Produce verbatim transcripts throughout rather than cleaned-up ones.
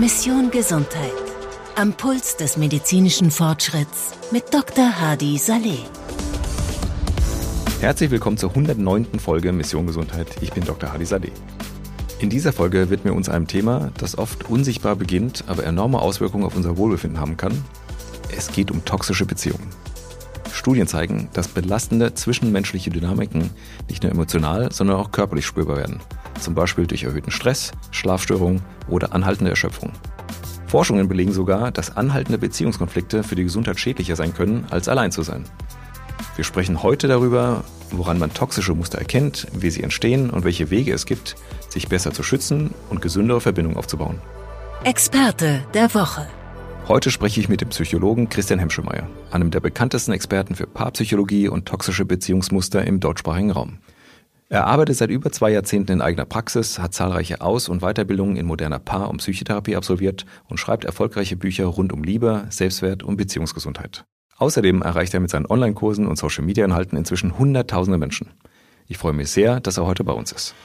Mission Gesundheit. Am Puls des medizinischen Fortschritts mit Doktor Hadi Saleh. Herzlich willkommen zur hundertneunten Folge Mission Gesundheit. Ich bin Doktor Hadi Saleh. In dieser Folge widmen wir uns einem Thema, das oft unsichtbar beginnt, aber enorme Auswirkungen auf unser Wohlbefinden haben kann. Es geht um toxische Beziehungen. Studien zeigen, dass belastende zwischenmenschliche Dynamiken nicht nur emotional, sondern auch körperlich spürbar werden. Zum Beispiel durch erhöhten Stress, Schlafstörungen oder anhaltende Erschöpfung. Forschungen belegen sogar, dass anhaltende Beziehungskonflikte für die Gesundheit schädlicher sein können, als allein zu sein. Wir sprechen heute darüber, woran man toxische Muster erkennt, wie sie entstehen und welche Wege es gibt, sich besser zu schützen und gesündere Verbindungen aufzubauen. Experte der Woche. Heute spreche ich mit dem Psychologen Christian Hemschemeyer, einem der bekanntesten Experten für Paarpsychologie und toxische Beziehungsmuster im deutschsprachigen Raum. Er arbeitet seit über zwei Jahrzehnten in eigener Praxis, hat zahlreiche Aus- und Weiterbildungen in moderner Paar- und Psychotherapie absolviert und schreibt erfolgreiche Bücher rund um Liebe, Selbstwert und Beziehungsgesundheit. Außerdem erreicht er mit seinen Online-Kursen und Social-Media-Inhalten inzwischen hunderttausende Menschen. Ich freue mich sehr, dass er heute bei uns ist.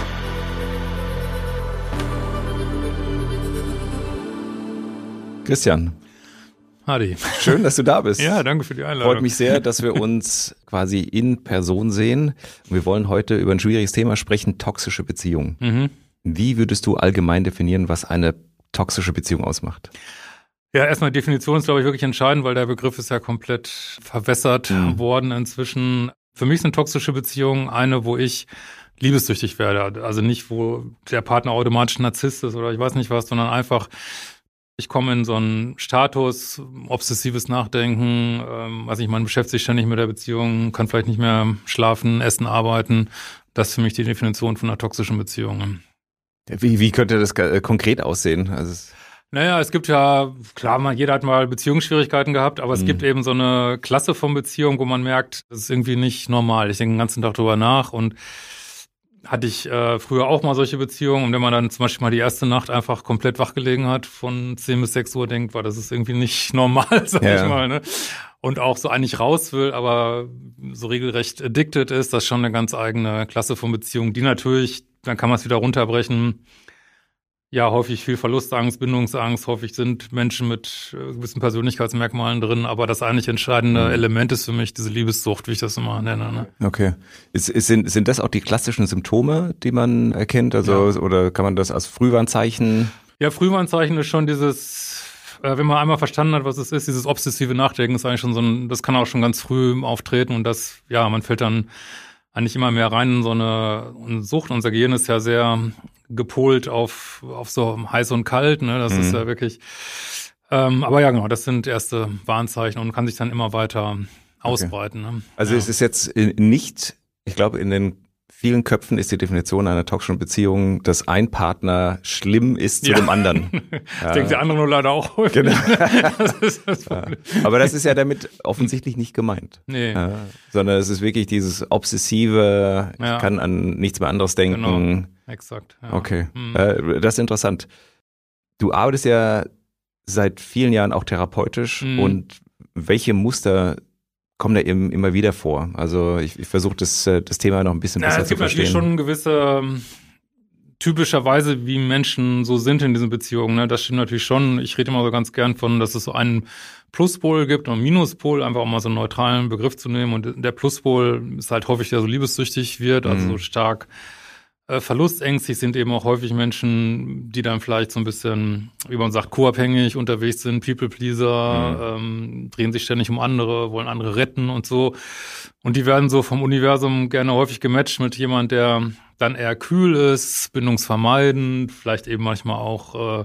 Christian. Hadi. Schön, dass du da bist. Ja, danke für die Einladung. Freut mich sehr, dass wir uns quasi in Person sehen. Wir wollen heute über ein schwieriges Thema sprechen, toxische Beziehungen. Mhm. Wie würdest du allgemein definieren, was eine toxische Beziehung ausmacht? Ja, erstmal die Definition ist, glaube ich, wirklich entscheidend, weil der Begriff ist ja komplett verwässert mhm. worden inzwischen. Für mich sind toxische Beziehungen eine, wo ich liebessüchtig werde. Also nicht, wo der Partner automatisch Narzisst ist oder ich weiß nicht was, sondern einfach, ich komme in so einen Status, obsessives Nachdenken, ähm, also ich, man beschäftigt sich ständig mit der Beziehung, kann vielleicht nicht mehr schlafen, essen, arbeiten. Das ist für mich die Definition von einer toxischen Beziehung. Wie, wie könnte das äh, konkret aussehen? Also es Naja, es gibt ja, klar, man, jeder hat mal Beziehungsschwierigkeiten gehabt, aber es mhm. gibt eben so eine Klasse von Beziehungen, wo man merkt, das ist irgendwie nicht normal. Ich denke den ganzen Tag drüber nach und hatte ich äh, früher auch mal solche Beziehungen, und wenn man dann zum Beispiel mal die erste Nacht einfach komplett wach gelegen hat, von zehn bis sechs Uhr denkt, war das ist irgendwie nicht normal, sag ja. ich mal, ne? Und auch so eigentlich raus will, aber so regelrecht addicted ist, das ist schon eine ganz eigene Klasse von Beziehungen, die natürlich, dann kann man es wieder runterbrechen, ja, häufig viel Verlustangst, Bindungsangst, häufig sind Menschen mit äh, gewissen Persönlichkeitsmerkmalen drin, aber das eigentlich entscheidende mhm. Element ist für mich diese Liebessucht, wie ich das immer nenne. Ne? Okay. Ist, ist, sind, sind das auch die klassischen Symptome, die man erkennt? Also ja. Oder kann man das als Frühwarnzeichen? Ja, Frühwarnzeichen ist schon dieses, äh, wenn man einmal verstanden hat, was es ist, dieses obsessive Nachdenken ist eigentlich schon so ein, das kann auch schon ganz früh auftreten und das, ja, man fällt dann eigentlich immer mehr rein in so eine Sucht. Unser Gehirn ist ja sehr gepolt auf auf so heiß und kalt, ne? Das mhm. ist ja wirklich. Ähm, aber ja, genau, das sind erste Warnzeichen und kann sich dann immer weiter ausbreiten. Okay. Ne? Also ja. es ist jetzt nicht, ich glaube, in den vielen Köpfen ist die Definition einer toxischen Beziehung, dass ein Partner schlimm ist zu ja. dem anderen. Das denkt der andere nur leider auch. Genau. Das ist das Problem. Ja. Aber das ist ja damit offensichtlich nicht gemeint. Nee. Ja. Sondern es ist wirklich dieses obsessive, ja. ich kann an nichts mehr anderes denken. Genau. Exakt. Ja. Okay, mhm. Das ist interessant. Du arbeitest ja seit vielen Jahren auch therapeutisch mhm. und welche Muster kommen da eben immer wieder vor? Also ich, ich versuche das, das Thema noch ein bisschen ja, besser zu verstehen. Es gibt natürlich schon gewisse, typischerweise wie Menschen so sind in diesen Beziehungen. Ne? Das stimmt natürlich schon. Ich rede immer so ganz gern von, dass es so einen Pluspol gibt und einen Minuspol, einfach auch mal so einen neutralen Begriff zu nehmen. Und der Pluspol ist halt häufig, der so liebessüchtig wird, also mhm. stark äh, verlustängstlich sind eben auch häufig Menschen, die dann vielleicht so ein bisschen, wie man sagt, co-abhängig unterwegs sind, People-Pleaser, mhm. ähm, drehen sich ständig um andere, wollen andere retten und so. Und die werden so vom Universum gerne häufig gematcht mit jemand, der dann eher kühl ist, bindungsvermeidend, vielleicht eben manchmal auch äh,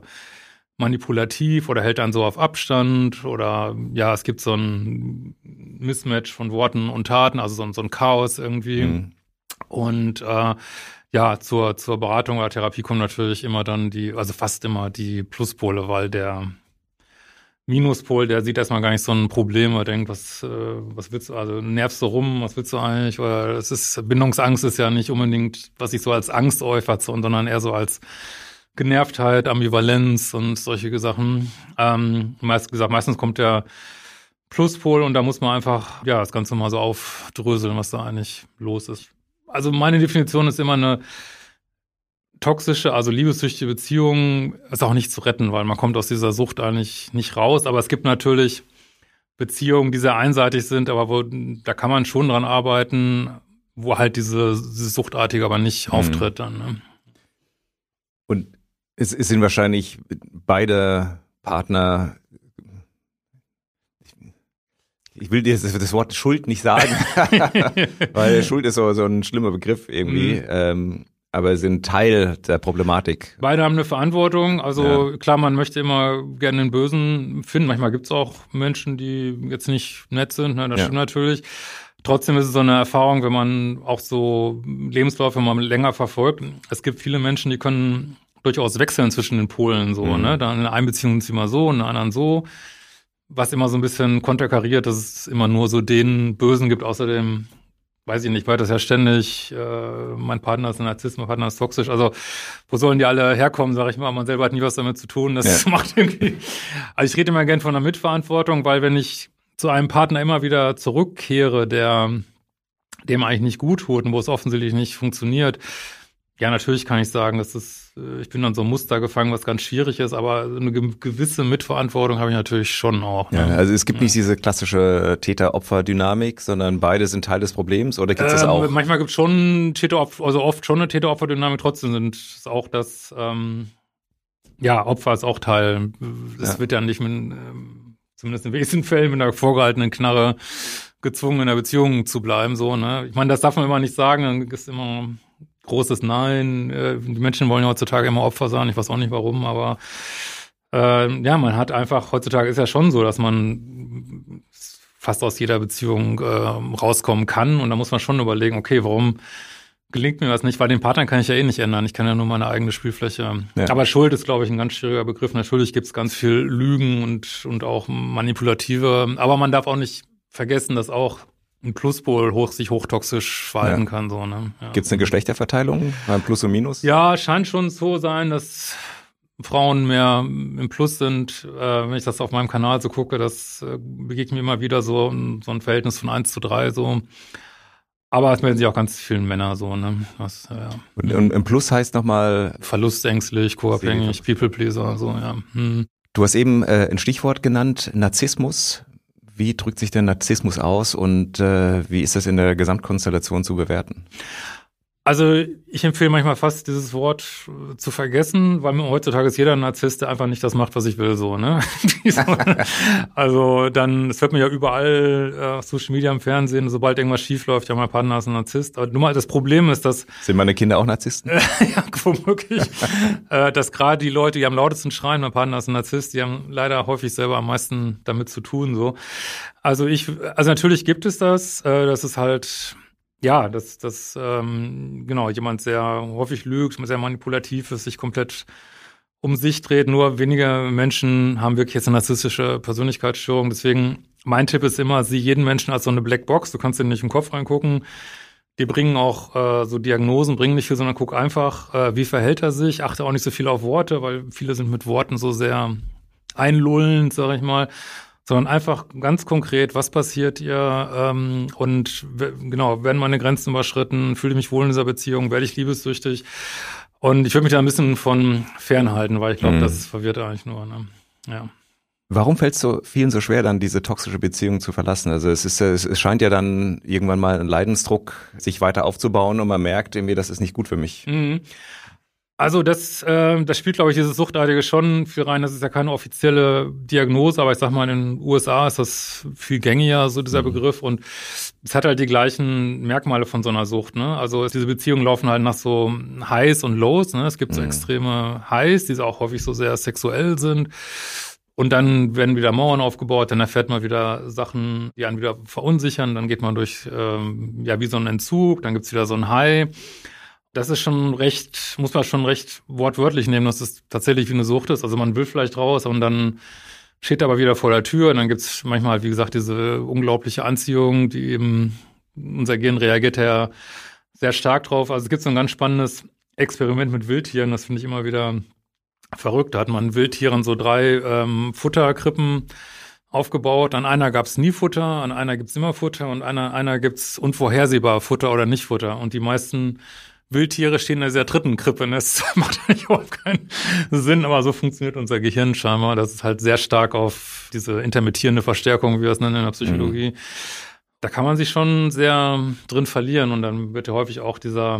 manipulativ oder hält dann so auf Abstand oder ja, es gibt so ein Mismatch von Worten und Taten, also so, so ein Chaos irgendwie. Mhm. Und äh, ja, zur zur Beratung oder Therapie kommen natürlich immer dann die, also fast immer die Pluspole, weil der Minuspol, der sieht erstmal gar nicht so ein Problem, er denkt, was äh, was willst du, also nervst du rum, was willst du eigentlich? Oder es ist, Bindungsangst ist ja nicht unbedingt, was ich so als Angst äußert, sondern eher so als Genervtheit, Ambivalenz und solche Sachen. Ähm, meist gesagt, meistens kommt der Pluspol und da muss man einfach ja das Ganze mal so aufdröseln, was da eigentlich los ist. Also meine Definition ist immer eine toxische, also liebessüchtige Beziehungen ist auch nicht zu retten, weil man kommt aus dieser Sucht eigentlich nicht raus. Aber es gibt natürlich Beziehungen, die sehr einseitig sind, aber wo, da kann man schon dran arbeiten, wo halt diese, diese Suchtartige aber nicht mhm. auftritt dann. Ne? Und es, es sind wahrscheinlich beide Partner, ich will dir das, das Wort Schuld nicht sagen, weil Schuld ist so, so ein schlimmer Begriff irgendwie, mhm. ähm, aber sind Teil der Problematik. Beide haben eine Verantwortung, also ja. klar, man möchte immer gerne den Bösen finden, manchmal gibt es auch Menschen, die jetzt nicht nett sind, ne? Das ja. stimmt natürlich. Trotzdem ist es so eine Erfahrung, wenn man auch so Lebensläufe mal länger verfolgt. Es gibt viele Menschen, die können durchaus wechseln zwischen den Polen so, mhm. ne? Dann in einer Beziehung sind sie immer so, in der anderen so. Was immer so ein bisschen konterkariert, dass es immer nur so den Bösen gibt. Außerdem, weiß ich nicht, weil das ja ständig, äh, mein Partner ist ein Narzisst, mein Partner ist toxisch. Also wo sollen die alle herkommen, sage ich mal. Man selber hat nie was damit zu tun. Das ja. macht irgendwie. Also ich rede immer gern von der Mitverantwortung, weil wenn ich zu einem Partner immer wieder zurückkehre, der dem eigentlich nicht gut tut und wo es offensichtlich nicht funktioniert, ja, natürlich kann ich sagen, dass es, ich bin dann so ein Muster gefangen, was ganz schwierig ist, aber eine gewisse Mitverantwortung habe ich natürlich schon auch. Ne? Ja, also es gibt ja. nicht diese klassische Täter-Opfer-Dynamik, sondern beide sind Teil des Problems, oder gibt es das auch? Ähm, manchmal gibt es schon Täter-Opfer, also oft schon eine Täter-Opfer-Dynamik, trotzdem sind es auch das, ähm, ja, Opfer ist auch Teil. Es ja. wird ja nicht mit, ähm, zumindest in wenigen Fällen, mit einer vorgehaltenen Knarre gezwungen, in einer Beziehung zu bleiben, so, ne? Ich meine, das darf man immer nicht sagen, dann ist immer großes Nein. Die Menschen wollen ja heutzutage immer Opfer sein. Ich weiß auch nicht warum, aber äh, ja, man hat einfach, heutzutage ist ja schon so, dass man fast aus jeder Beziehung äh, rauskommen kann. Und da muss man schon überlegen, okay, warum gelingt mir das nicht? Weil den Partner kann ich ja eh nicht ändern. Ich kann ja nur meine eigene Spielfläche. Ja. Aber Schuld ist, glaube ich, ein ganz schwieriger Begriff. Natürlich gibt es ganz viel Lügen und, und auch manipulative. Aber man darf auch nicht vergessen, dass auch ein Pluspol hoch, sich hochtoxisch verhalten ja. kann. So, ne? Ja. Gibt es eine Geschlechterverteilung beim Plus und Minus? Ja, scheint schon so sein, dass Frauen mehr im Plus sind. Äh, wenn ich das auf meinem Kanal so gucke, das äh, begegnet mir immer wieder so, so ein Verhältnis von eins zu drei so. Aber es melden sich auch ganz viele Männer so. Ne? Das, ja. Und, und im Plus heißt nochmal? Verlustängstlich, co-abhängig, People-Pleaser. So, ja. Hm. Du hast eben äh, ein Stichwort genannt, Narzissmus. Wie drückt sich der Narzissmus aus und äh, wie ist das in der Gesamtkonstellation zu bewerten? Also ich empfehle manchmal fast, dieses Wort zu vergessen, weil heutzutage ist jeder Narzisst, der einfach nicht das macht, was ich will, so, ne? Also dann, es hört man ja überall, äh, Social Media, im Fernsehen, sobald irgendwas schief läuft, ja, mein Partner ist ein Narzisst. Aber nur mal, das Problem ist, dass... Sind meine Kinder auch Narzissten? Ja, womöglich. äh, dass gerade die Leute, die am lautesten schreien, mein Partner ist ein Narzisst, die haben leider häufig selber am meisten damit zu tun, so. Also ich, also natürlich gibt es das, äh, das ist halt... Ja, dass das ähm, genau jemand sehr häufig lügt, sehr manipulativ ist, sich komplett um sich dreht. Nur wenige Menschen haben wirklich jetzt eine narzisstische Persönlichkeitsstörung. Deswegen mein Tipp ist immer, sieh jeden Menschen als so eine Blackbox. Du kannst dir nicht im Kopf reingucken. Die bringen auch äh, so Diagnosen, bringen nicht viel, sondern guck einfach, äh, wie verhält er sich. Achte auch nicht so viel auf Worte, weil viele sind mit Worten so sehr einlullend, sag ich mal. Sondern einfach ganz konkret, was passiert ihr ähm, und w- genau, werden meine Grenzen überschritten, fühle ich mich wohl in dieser Beziehung, werde ich liebessüchtig und ich würde mich da ein bisschen von fernhalten, weil ich glaube, mhm. das verwirrt eigentlich nur. Ne? Ja. Warum fällt es so vielen so schwer, dann diese toxische Beziehung zu verlassen? Also es ist, es, es scheint ja dann irgendwann mal ein Leidensdruck, sich weiter aufzubauen und man merkt irgendwie, das ist nicht gut für mich. Mhm. Also das, äh, das spielt, glaube ich, dieses Suchtartige schon viel rein. Das ist ja keine offizielle Diagnose, aber ich sag mal, in den U S A ist das viel gängiger, so dieser mhm. Begriff. Und es hat halt die gleichen Merkmale von so einer Sucht. Ne? Also diese Beziehungen laufen halt nach so Highs und Lows. Ne? Es gibt so mhm. extreme Highs, die auch häufig so sehr sexuell sind. Und dann werden wieder Mauern aufgebaut, dann erfährt man wieder Sachen, die einen wieder verunsichern. Dann geht man durch, ähm, ja, wie so ein Entzug. Dann gibt's wieder so ein High. Das ist schon recht, muss man schon recht wortwörtlich nehmen, dass es tatsächlich wie eine Sucht ist. Also man will vielleicht raus und dann steht aber wieder vor der Tür. Und dann gibt's manchmal, wie gesagt, diese unglaubliche Anziehung, die eben, unser Gehirn reagiert ja sehr stark drauf. Also es gibt so ein ganz spannendes Experiment mit Wildtieren, das finde ich immer wieder verrückt. Da hat man Wildtieren so drei ähm, Futterkrippen aufgebaut. An einer gab's nie Futter, an einer gibt's immer Futter und an einer, einer gibt's unvorhersehbar Futter oder nicht Futter. Und die meisten Wildtiere stehen in dieser dritten Krippe. Ne? Das macht eigentlich überhaupt keinen Sinn, aber so funktioniert unser Gehirn scheinbar. Das ist halt sehr stark auf diese intermittierende Verstärkung, wie wir es nennen in der Psychologie. Mhm. Da kann man sich schon sehr drin verlieren und dann wird ja häufig auch dieser,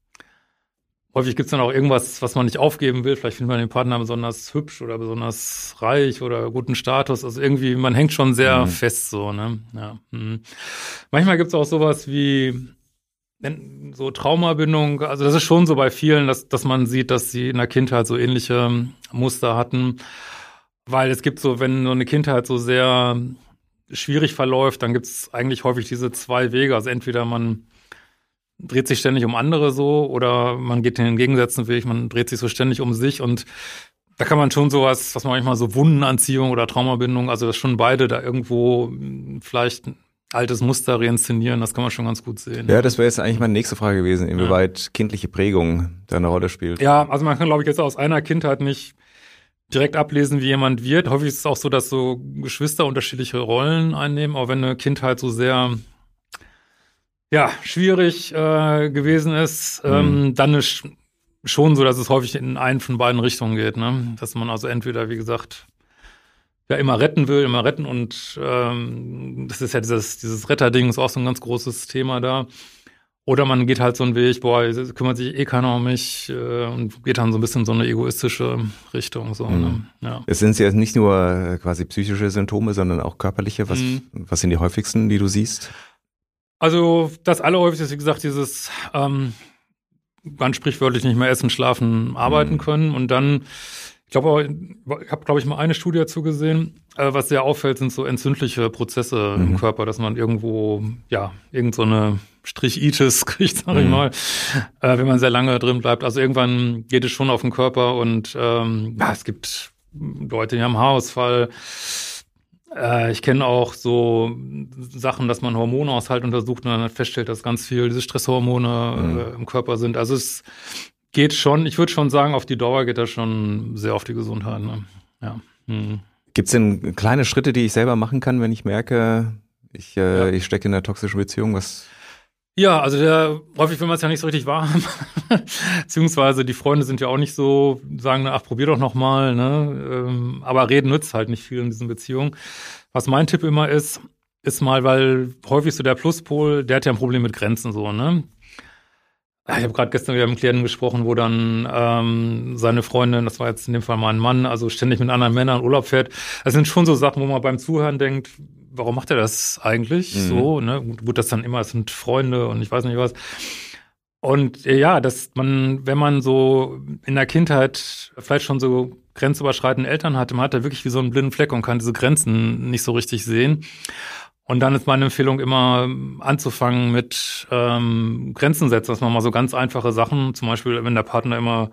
häufig gibt es dann auch irgendwas, was man nicht aufgeben will. Vielleicht findet man den Partner besonders hübsch oder besonders reich oder guten Status. Also irgendwie, man hängt schon sehr mhm. fest so. Ne? Ja. Mhm. Manchmal gibt es auch sowas wie so Traumabindung, also das ist schon so bei vielen, dass dass man sieht, dass sie in der Kindheit so ähnliche Muster hatten, weil es gibt so, wenn so eine Kindheit so sehr schwierig verläuft, dann gibt es eigentlich häufig diese zwei Wege, also entweder man dreht sich ständig um andere so oder man geht den entgegengesetzten Weg, man dreht sich so ständig um sich und da kann man schon sowas, was man manchmal so Wundenanziehung oder Traumabindung, also das schon beide da irgendwo vielleicht altes Muster reinszenieren, das kann man schon ganz gut sehen. Ja, das wäre jetzt eigentlich meine nächste Frage gewesen, inwieweit ja. kindliche Prägung da eine Rolle spielt. Ja, also man kann, glaube ich, jetzt aus einer Kindheit nicht direkt ablesen, wie jemand wird. Häufig ist es auch so, dass so Geschwister unterschiedliche Rollen einnehmen, auch wenn eine Kindheit so sehr ja schwierig äh, gewesen ist, mhm. ähm, dann ist schon so, dass es häufig in einen von beiden Richtungen geht, ne? Dass man also entweder, wie gesagt, ja, immer retten will, immer retten und ähm, das ist ja dieses, dieses Retterding ist auch so ein ganz großes Thema da. Oder man geht halt so einen Weg, boah, kümmert sich eh keiner um mich äh, und geht dann so ein bisschen so eine egoistische Richtung. So, mhm. ne? Ja. Es sind ja nicht nur quasi psychische Symptome, sondern auch körperliche. Was, mhm. was sind die häufigsten, die du siehst? Also das Allerhäufigste ist, wie gesagt, dieses ähm, ganz sprichwörtlich nicht mehr essen, schlafen, arbeiten mhm. können und dann ich glaube, ich habe, glaube ich, mal eine Studie dazu gesehen. Äh, was sehr auffällt, sind so entzündliche Prozesse mhm. im Körper, dass man irgendwo, ja, irgend so eine Strichitis kriegt, sag ich mhm. mal, äh, wenn man sehr lange drin bleibt. Also irgendwann geht es schon auf den Körper und ähm, ja, es gibt Leute, die haben Haarausfall. Äh, ich kenne auch so Sachen, dass man Hormonaushalt untersucht und dann feststellt, dass ganz viel diese Stresshormone mhm. äh, im Körper sind. Also es geht schon, ich würde schon sagen, auf die Dauer geht das schon sehr auf die Gesundheit. Ne? Ja. Hm. Gibt es denn kleine Schritte, die ich selber machen kann, wenn ich merke, ich, äh, ja. ich stecke in einer toxischen Beziehung? Was? Ja, also der, häufig will man es ja nicht so richtig wahrhaben. Beziehungsweise die Freunde sind ja auch nicht so, sagen, ach, probier doch noch mal. Ne? Ähm, aber reden nützt halt nicht viel in diesen Beziehungen. Was mein Tipp immer ist, ist mal, weil häufig so der Pluspol, der hat ja ein Problem mit Grenzen so, ne? Ich habe gerade gestern wieder mit einem Klienten gesprochen, wo dann ähm, seine Freundin, das war jetzt in dem Fall mein Mann, also ständig mit anderen Männern in Urlaub fährt. Das sind schon so Sachen, wo man beim Zuhören denkt, warum macht er das eigentlich mhm. so? Ne? Gut, das dann immer, es sind Freunde und ich weiß nicht was. Und ja, dass man, wenn man so in der Kindheit vielleicht schon so grenzüberschreitende Eltern hatte, man hat da wirklich wie so einen blinden Fleck und kann diese Grenzen nicht so richtig sehen. Und dann ist meine Empfehlung immer anzufangen mit ähm, Grenzen setzen, dass man mal so ganz einfache Sachen, zum Beispiel wenn der Partner immer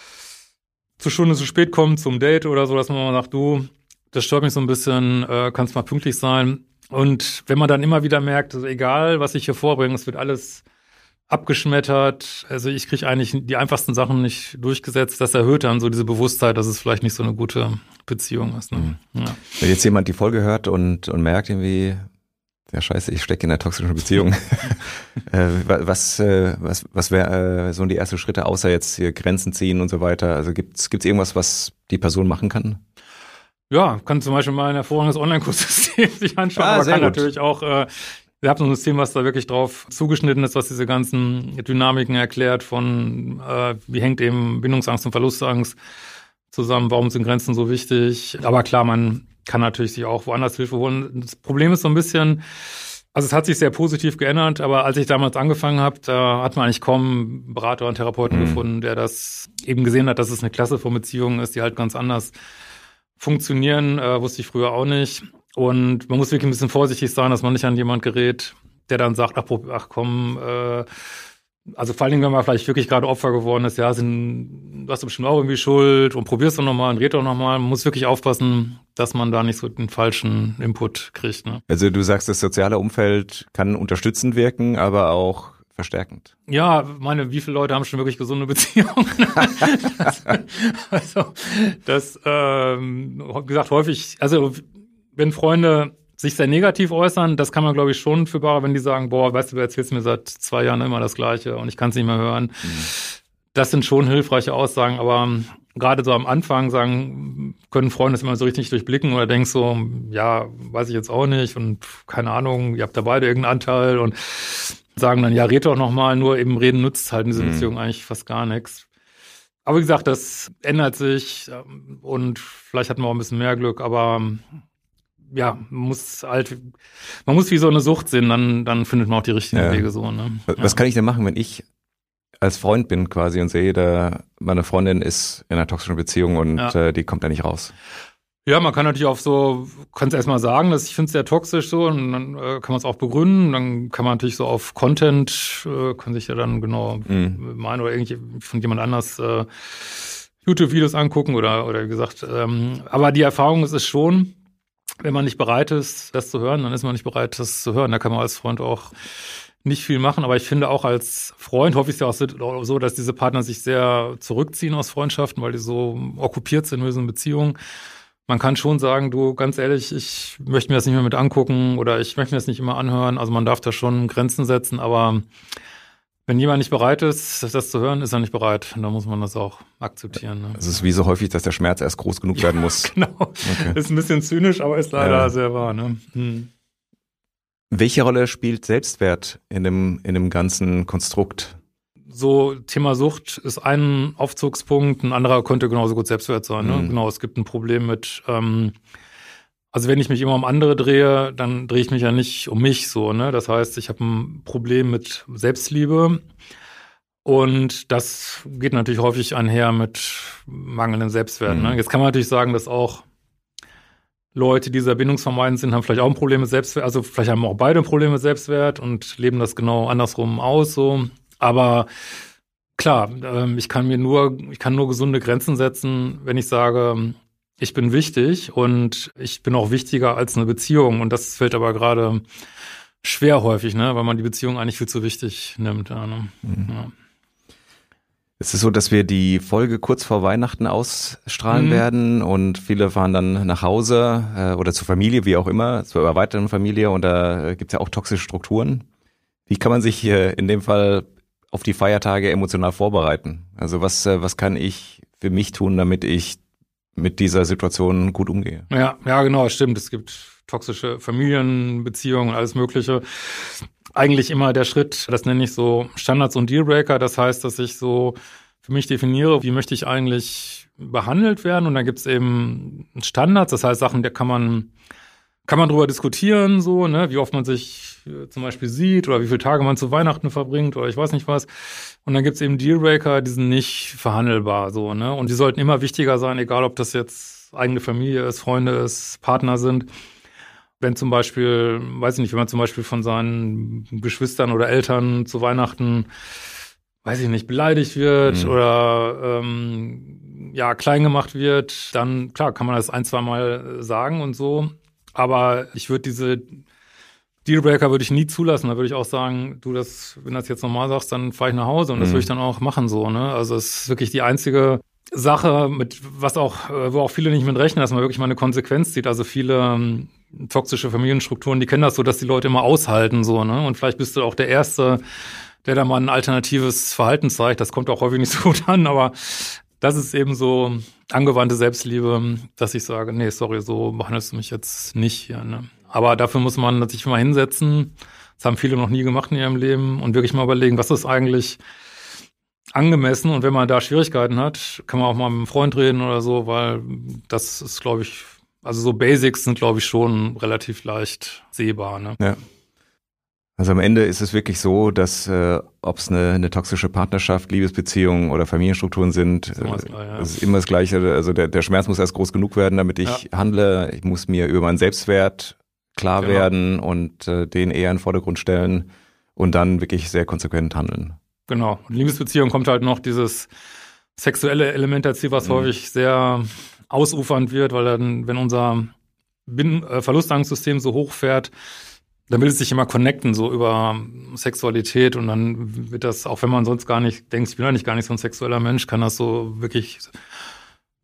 zur Stunde zu spät kommt zum Date oder so, dass man mal sagt, du, das stört mich so ein bisschen, äh, kannst mal pünktlich sein. Und wenn man dann immer wieder merkt, also egal, was ich hier vorbringe, es wird alles abgeschmettert, also ich kriege eigentlich die einfachsten Sachen nicht durchgesetzt, das erhöht dann so diese Bewusstheit, dass es vielleicht nicht so eine gute Beziehung ist. Ne? Mhm. Ja. Wenn jetzt jemand die Folge hört und, und merkt irgendwie, ja scheiße, ich stecke in einer toxischen Beziehung. äh, was äh, was, was wäre äh, so die ersten Schritte, außer jetzt hier Grenzen ziehen und so weiter? Also gibt's gibt's irgendwas, was die Person machen kann? Ja, kann zum Beispiel mal ein hervorragendes Online-Kurssystem sich anschauen, ah, aber kann gut. natürlich auch, äh, wir haben so ein System, was da wirklich drauf zugeschnitten ist, was diese ganzen Dynamiken erklärt von, äh, wie hängt eben Bindungsangst und Verlustangst zusammen, warum sind Grenzen so wichtig? Aber klar, man kann natürlich sich auch woanders Hilfe holen. Das Problem ist so ein bisschen, also es hat sich sehr positiv geändert, aber als ich damals angefangen habe, da hat man eigentlich kaum einen Berater und Therapeuten mhm. gefunden, der das eben gesehen hat, dass es eine Klasse von Beziehungen ist, die halt ganz anders funktionieren, äh, wusste ich früher auch nicht. Und man muss wirklich ein bisschen vorsichtig sein, dass man nicht an jemand gerät, der dann sagt, ach, ach komm, äh, also vor allen Dingen, wenn man vielleicht wirklich gerade Opfer geworden ist, ja, sind, du hast bestimmt auch irgendwie Schuld und probierst doch nochmal und red doch nochmal. Man muss wirklich aufpassen, dass man da nicht so den falschen Input kriegt. Ne? Also du sagst, das soziale Umfeld kann unterstützend wirken, aber auch verstärkend. Ja, meine, wie viele Leute haben schon wirklich gesunde Beziehungen? das, also, das, ähm, wie gesagt, häufig, also wenn Freunde sich sehr negativ äußern, das kann man, glaube ich, schon für bare, wenn die sagen, boah, weißt du, du erzählst mir seit zwei Jahren immer das Gleiche und ich kann es nicht mehr hören. Mhm. Das sind schon hilfreiche Aussagen, aber gerade so am Anfang sagen, können Freunde das immer so richtig durchblicken oder denkst so, ja, weiß ich jetzt auch nicht und keine Ahnung, ihr habt da beide irgendeinen Anteil und sagen dann, ja, red doch nochmal, nur eben reden nützt halt in dieser mhm. Beziehung eigentlich fast gar nichts. Aber wie gesagt, das ändert sich und vielleicht hatten wir auch ein bisschen mehr Glück, aber ja, man muss halt, man muss wie so eine Sucht sehen, dann, dann findet man auch die richtigen ja. Wege so. Ne? Was ja. kann ich denn machen, wenn ich als Freund bin quasi und sehe, da meine Freundin ist in einer toxischen Beziehung und ja. äh, die kommt da nicht raus? Ja, man kann natürlich auch so, kann es erstmal sagen, dass ich finde es sehr toxisch so und dann äh, kann man es auch begründen. Dann kann man natürlich so auf Content, äh, kann sich ja dann genau mhm. meinen oder irgendwie von jemand anders äh, YouTube-Videos angucken oder oder wie gesagt. Ähm, aber die Erfahrung ist es schon, wenn man nicht bereit ist, das zu hören, dann ist man nicht bereit, das zu hören. Da kann man als Freund auch nicht viel machen. Aber ich finde auch als Freund hoffe ich es ja auch so, dass diese Partner sich sehr zurückziehen aus Freundschaften, weil die so okkupiert sind mit diesen Beziehungen. Man kann schon sagen, du, ganz ehrlich, ich möchte mir das nicht mehr mit angucken oder ich möchte mir das nicht immer anhören. Also man darf da schon Grenzen setzen, aber wenn jemand nicht bereit ist, das zu hören, ist er nicht bereit. Und dann muss man das auch akzeptieren. Ne? Es ist wie so häufig, dass der Schmerz erst groß genug werden muss. Genau. Okay. Ist ein bisschen zynisch, aber ist leider ja. sehr wahr. Ne? Hm. Welche Rolle spielt Selbstwert in dem, in dem ganzen Konstrukt? So, Thema Sucht ist ein Aufzugspunkt, ein anderer könnte genauso gut Selbstwert sein. Ne? Mhm. Genau, es gibt ein Problem mit, ähm, also wenn ich mich immer um andere drehe, dann drehe ich mich ja nicht um mich so. Ne? Das heißt, ich habe ein Problem mit Selbstliebe und das geht natürlich häufig einher mit mangelndem Selbstwert. Mhm. Ne? Jetzt kann man natürlich sagen, dass auch Leute, die sehr bindungsvermeidend sind, haben vielleicht auch ein Problem mit Selbstwert, also vielleicht haben auch beide ein Problem mit Selbstwert und leben das genau andersrum aus so. Aber klar, ich kann mir nur, ich kann nur gesunde Grenzen setzen, wenn ich sage, ich bin wichtig und ich bin auch wichtiger als eine Beziehung. Und das fällt aber gerade schwer häufig, ne, weil man die Beziehung eigentlich viel zu wichtig nimmt. Ja, ne? Mhm. Ja. Es ist so, dass wir die Folge kurz vor Weihnachten ausstrahlen mhm. werden und viele fahren dann nach Hause äh, oder zur Familie, wie auch immer, zur erweiterten Familie und da äh, gibt's ja auch toxische Strukturen. Wie kann man sich äh, in dem Fall auf die Feiertage emotional vorbereiten? Also was was kann ich für mich tun, damit ich mit dieser Situation gut umgehe? Ja, ja, genau, stimmt. Es gibt toxische Familienbeziehungen und alles Mögliche. Eigentlich immer der Schritt, das nenne ich so Standards und Dealbreaker. Das heißt, dass ich so für mich definiere, wie möchte ich eigentlich behandelt werden. Und dann gibt es eben Standards, das heißt Sachen, da kann man Kann man drüber diskutieren, so, ne, wie oft man sich äh, zum Beispiel sieht oder wie viele Tage man zu Weihnachten verbringt oder ich weiß nicht was. Und dann gibt's eben Dealbreaker, die sind nicht verhandelbar, so, ne. Und die sollten immer wichtiger sein, egal ob das jetzt eigene Familie ist, Freunde ist, Partner sind. Wenn zum Beispiel, weiß ich nicht, wenn man zum Beispiel von seinen Geschwistern oder Eltern zu Weihnachten, weiß ich nicht, beleidigt wird mhm. oder ähm, ja, klein gemacht wird, dann, klar, kann man das ein, zwei Mal sagen und so. Aber ich würde diese Dealbreaker würde ich nie zulassen. Da würde ich auch sagen, du, das, wenn du das jetzt normal sagst, dann fahre ich nach Hause und das mhm. würde ich dann auch machen so. Ne? Also es ist wirklich die einzige Sache, mit was auch, wo auch viele nicht mit rechnen, dass man wirklich mal eine Konsequenz zieht. Also viele ähm, toxische Familienstrukturen, die kennen das so, dass die Leute immer aushalten so. Ne? Und vielleicht bist du auch der Erste, der da mal ein alternatives Verhalten zeigt. Das kommt auch häufig nicht so gut an, aber das ist eben so angewandte Selbstliebe, dass ich sage, nee, sorry, so behandelst du mich jetzt nicht hier. Ne? Aber dafür muss man sich mal hinsetzen. Das haben viele noch nie gemacht in ihrem Leben und wirklich mal überlegen, was ist eigentlich angemessen. Und wenn man da Schwierigkeiten hat, kann man auch mal mit einem Freund reden oder so, weil das ist, glaube ich, also so Basics sind, glaube ich, schon relativ leicht sehbar. Ne? Ja. Also am Ende ist es wirklich so, dass äh, ob es eine, eine toxische Partnerschaft, Liebesbeziehung oder Familienstrukturen sind, ist immer, äh, klar, ja. ist immer das Gleiche. Also der, der Schmerz muss erst groß genug werden, damit ich ja. handle. Ich muss mir über meinen Selbstwert klar genau. werden und äh, den eher in den Vordergrund stellen und dann wirklich sehr konsequent handeln. Genau. Und Liebesbeziehung kommt halt noch dieses sexuelle Element dazu, was mhm. häufig sehr ausufernd wird, weil dann, wenn unser Bin- äh, Verlustangstsystem so hoch fährt, dann will es sich immer connecten, so über Sexualität und dann wird das, auch wenn man sonst gar nicht denkt, ich bin eigentlich gar nicht so ein sexueller Mensch, kann das so wirklich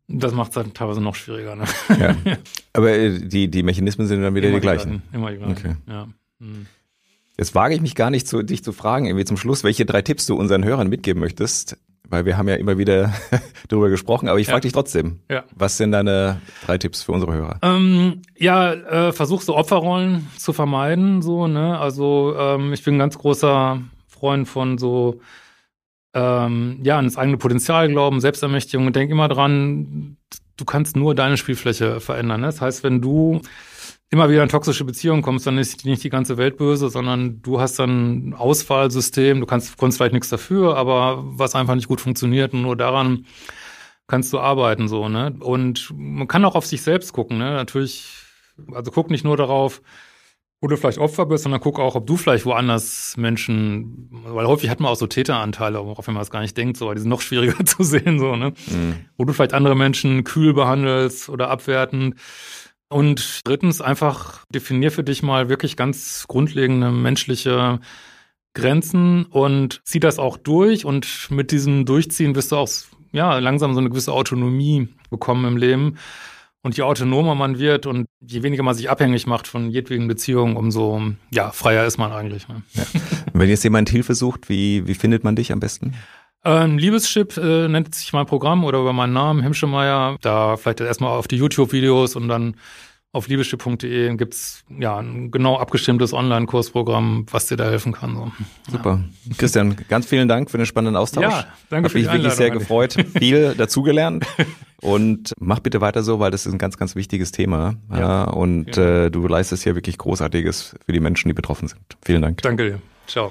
Das macht es dann teilweise noch schwieriger. Ne? Ja. Aber die, die Mechanismen sind dann wieder immer die gleichen. gleichen. Immer die gleichen, okay. ja. Hm. Jetzt wage ich mich gar nicht, zu, dich zu fragen, irgendwie zum Schluss, welche drei Tipps du unseren Hörern mitgeben möchtest, weil wir haben ja immer wieder darüber gesprochen, aber ich frage ja. dich trotzdem, ja. was sind deine drei Tipps für unsere Hörer? Ähm, ja, äh, versuch so Opferrollen zu vermeiden, so, ne, also ähm, ich bin ein ganz großer Freund von so, ähm, ja, an das eigene Potenzial glauben, Selbstermächtigung und denk immer dran, du kannst nur deine Spielfläche verändern, ne? Das heißt, wenn du immer wieder in toxische Beziehungen kommst, dann ist nicht die ganze Welt böse, sondern du hast dann ein Auswahlsystem, du kannst, kannst vielleicht nichts dafür, aber was einfach nicht gut funktioniert und nur daran kannst du arbeiten, so, ne? Und man kann auch auf sich selbst gucken, ne? Natürlich, also guck nicht nur darauf, wo du vielleicht Opfer bist, sondern guck auch, ob du vielleicht woanders Menschen, weil häufig hat man auch so Täteranteile, worauf man das gar nicht denkt, so, aber die sind noch schwieriger zu sehen, so, ne? Mhm. Wo du vielleicht andere Menschen kühl behandelst oder abwertend. Und drittens einfach definier für dich mal wirklich ganz grundlegende menschliche Grenzen und zieh das auch durch. Und mit diesem Durchziehen wirst du auch ja langsam so eine gewisse Autonomie bekommen im Leben. Und je autonomer man wird und je weniger man sich abhängig macht von jedweden Beziehungen, umso ja freier ist man eigentlich. Ne? Ja. Wenn jetzt jemand Hilfe sucht, wie, wie findet man dich am besten? Ähm, Liebeschip äh, nennt sich mein Programm oder über meinen Namen, Himschemeyer. Da vielleicht erstmal auf die YouTube-Videos und dann auf liebeschip punkt de gibt's ja ein genau abgestimmtes Online-Kursprogramm, was dir da helfen kann. So. Super. Ja. Christian, ganz vielen Dank für den spannenden Austausch. Ja, danke für die Hab mich wirklich sehr Einladung. gefreut, viel dazugelernt. Und mach bitte weiter so, weil das ist ein ganz, ganz wichtiges Thema. Ja, ja und ja. Äh, du leistest hier wirklich Großartiges für die Menschen, die betroffen sind. Vielen Dank. Danke dir. Ciao.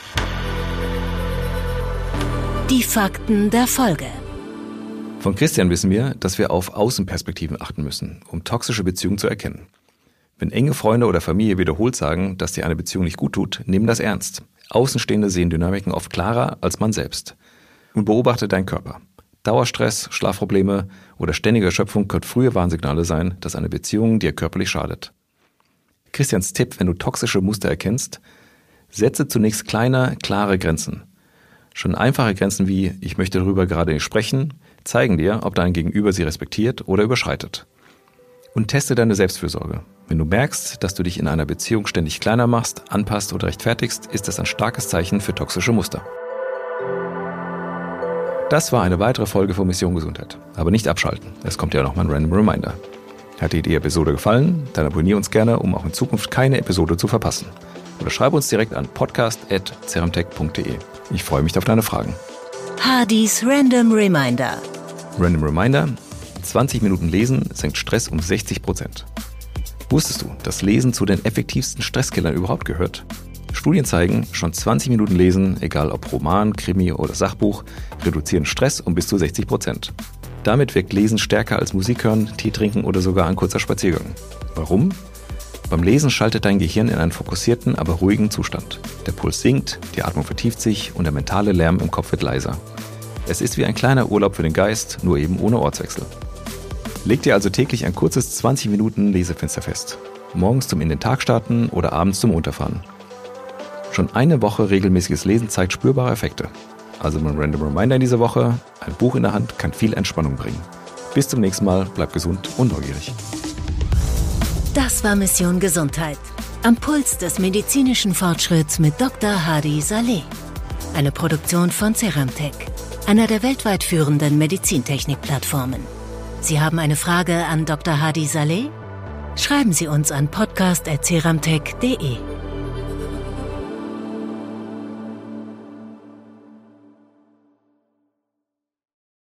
Die Fakten der Folge. Von Christian wissen wir, dass wir auf Außenperspektiven achten müssen, um toxische Beziehungen zu erkennen. Wenn enge Freunde oder Familie wiederholt sagen, dass dir eine Beziehung nicht gut tut, nimm das ernst. Außenstehende sehen Dynamiken oft klarer als man selbst. Und beobachte deinen Körper. Dauerstress, Schlafprobleme oder ständige Erschöpfung können frühe Warnsignale sein, dass eine Beziehung dir körperlich schadet. Christians Tipp, wenn du toxische Muster erkennst, setze zunächst kleine, klare Grenzen. Schon einfache Grenzen wie, ich möchte darüber gerade nicht sprechen, zeigen dir, ob dein Gegenüber sie respektiert oder überschreitet. Und teste deine Selbstfürsorge. Wenn du merkst, dass du dich in einer Beziehung ständig kleiner machst, anpasst oder rechtfertigst, ist das ein starkes Zeichen für toxische Muster. Das war eine weitere Folge von Mission Gesundheit. Aber nicht abschalten, es kommt ja noch mal ein Random Reminder. Hat dir die Episode gefallen? Dann abonniere uns gerne, um auch in Zukunft keine Episode zu verpassen. Oder schreibe uns direkt an podcast at ceramtech punkt de. Ich freue mich auf deine Fragen. Hardys Random Reminder. Random Reminder: zwanzig Minuten Lesen senkt Stress um sechzig Prozent. Wusstest du, dass Lesen zu den effektivsten Stresskillern überhaupt gehört? Studien zeigen, schon zwanzig Minuten Lesen, egal ob Roman, Krimi oder Sachbuch, reduzieren Stress um bis zu sechzig Prozent. Damit wirkt Lesen stärker als Musik hören, Tee trinken oder sogar ein kurzer Spaziergang. Warum? Beim Lesen schaltet dein Gehirn in einen fokussierten, aber ruhigen Zustand. Der Puls sinkt, die Atmung vertieft sich und der mentale Lärm im Kopf wird leiser. Es ist wie ein kleiner Urlaub für den Geist, nur eben ohne Ortswechsel. Leg dir also täglich ein kurzes zwanzig Minuten Lesefenster fest. Morgens zum in den Tag starten oder abends zum Runterfahren. Schon eine Woche regelmäßiges Lesen zeigt spürbare Effekte. Also mein Random Reminder in dieser Woche: ein Buch in der Hand kann viel Entspannung bringen. Bis zum nächsten Mal, bleib gesund und neugierig. Das war Mission Gesundheit. Am Puls des medizinischen Fortschritts mit Doktor Hadi Saleh. Eine Produktion von Ceramtech, einer der weltweit führenden Medizintechnik-Plattformen. Sie haben eine Frage an Doktor Hadi Saleh? Schreiben Sie uns an podcast at ceramtech punkt de.